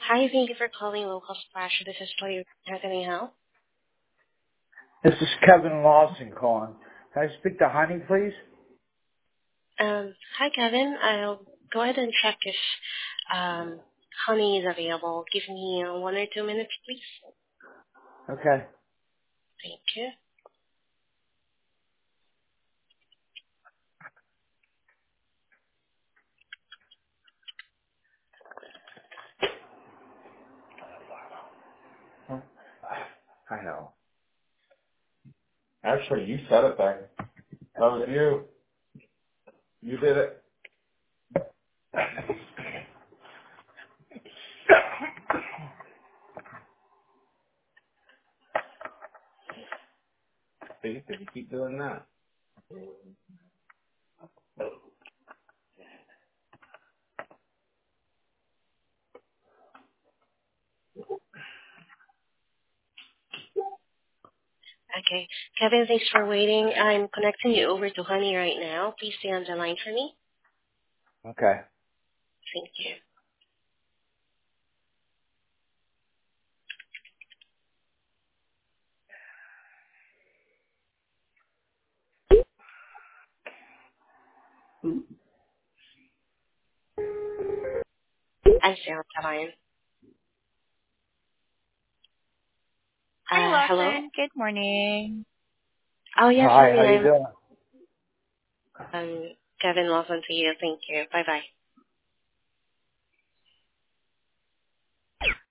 Hi, thank you for calling Local Splash. This is Tori. How can I help? This is Kevin Lawson calling. Can I speak to Honey, please? Hi, Kevin. I'll go ahead and check if um, Honey is available. Give me 1 or 2 minutes, please. Okay. Thank you. I know. Actually, you said it then. That was you. You did it. See, if you keep doing that. Okay. Kevin, thanks for waiting. I'm connecting you over to Honey right now. Please stay on the line for me. Okay. Thank you. I'm still on the line. Hi, Hello? Lawson. Good morning. Oh, yes, Hi, Honey. how you I'm doing? Kevin Lawson to you. Thank you. Bye-bye.